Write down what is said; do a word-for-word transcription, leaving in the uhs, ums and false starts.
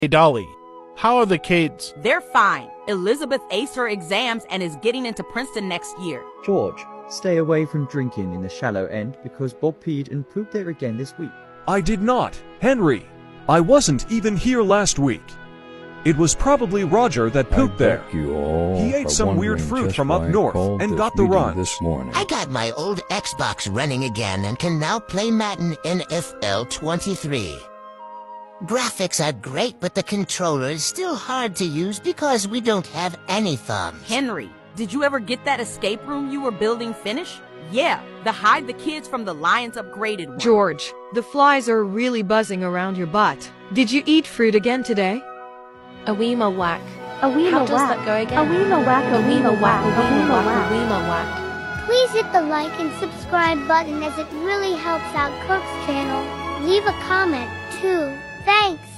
Hey Dolly, how are the kids? They're fine. Elizabeth aced her exams and is getting into Princeton next year. George, stay away from drinking in the shallow end because Bob peed and pooped there again this week. I did not, Henry. I wasn't even here last week. It was probably Roger that pooped there. You all He ate some weird fruit from up north and got the runs. This morning. I got my old Xbox running again and can now play Madden N F L twenty-three. Graphics are great, but the controller is still hard to use because we don't have any thumbs. Henry, did you ever get that escape room you were building finished? Yeah, the hide the kids from the Lions upgraded one. George, the flies are really buzzing around your butt. Did you eat fruit again today? A weema whack. A weema How does whack. that go again? A weema whack. A weema whack. A weema whack. whack. A weema whack. Please hit the like and subscribe button as it really helps out Kirk's channel. Leave a comment, too. Thanks.